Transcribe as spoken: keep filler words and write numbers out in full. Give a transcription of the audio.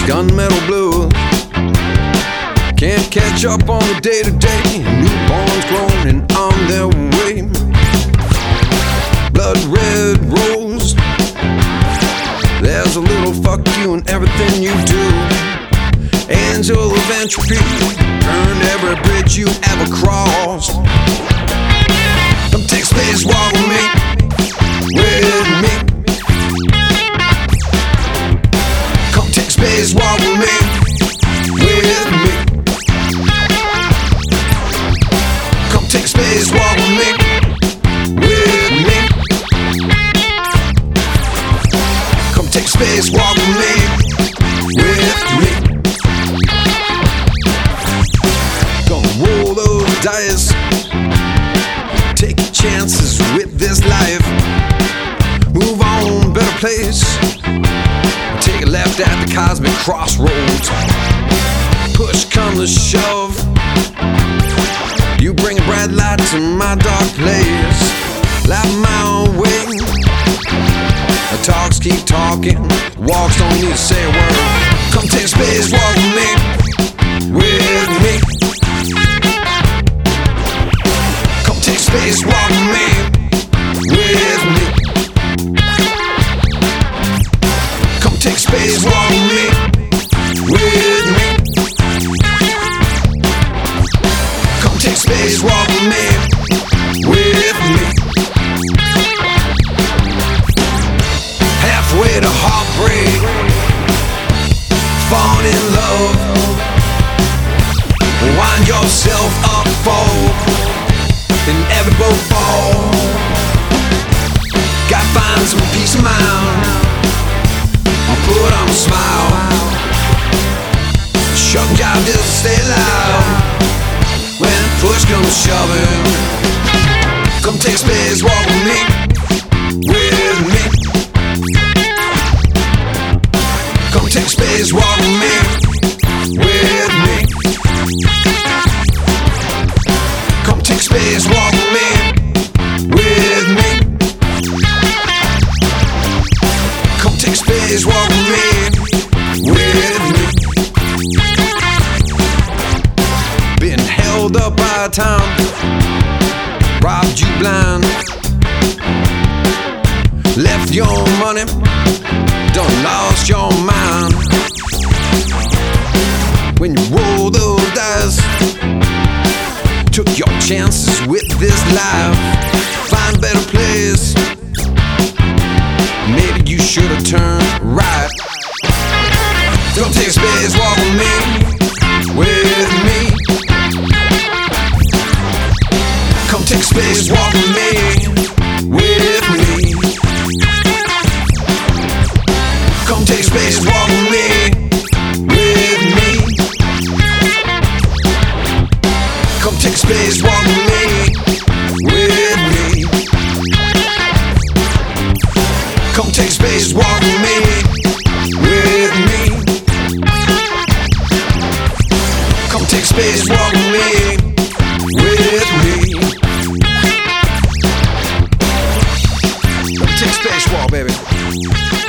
gunmetal blue. Can't catch up on the day-to-day. Newborns grown and on their way. Blood red rose. There's a little fuck you in everything you do. Angel of entropy. Burn every bridge you ever crossed. Come take space, walk with me. With me. Come take space, walk with me. With me. Come take space, walk with me. With me. Come take space, walk with me. With me. Gonna roll those dice. Take your chances with this life. Move on, better place. Take a left at the cosmic crossroads. Push come to shove. You bring a bright light to my dark place. Light my way. The talks keep talking. Walks don't need to say a word. Come take space, walk with me. With me. Come take space, walk with me. With me. Come take space, walk with me. With me. Come take space, walk with me. With me. Halfway to heartbreak. Fall in love. Wind yourself up, fall. Inevitable fall. Gotta find some peace of mind. I'll put on a smile. Shut job just stay loud. When push comes shoving. Come take space, walk with me. With me. Come take space, walk with me. With me. Come take space, walk with me. With me. Come take space, walk with me. With me. Been held up by time. Robbed you blind. Left your money. Done lost your mind. When you roll those dice. Took your chances with this life. Find a better place. Maybe you should have turned right. Don't take space, walk with me. With me. Come take space, walk with me. With me. Come take space, walk with me. With me. Come take space, walk with me. With me. Come take space, walk with me. With me. Come take space, walk with me. With me. Come take space, walk, baby.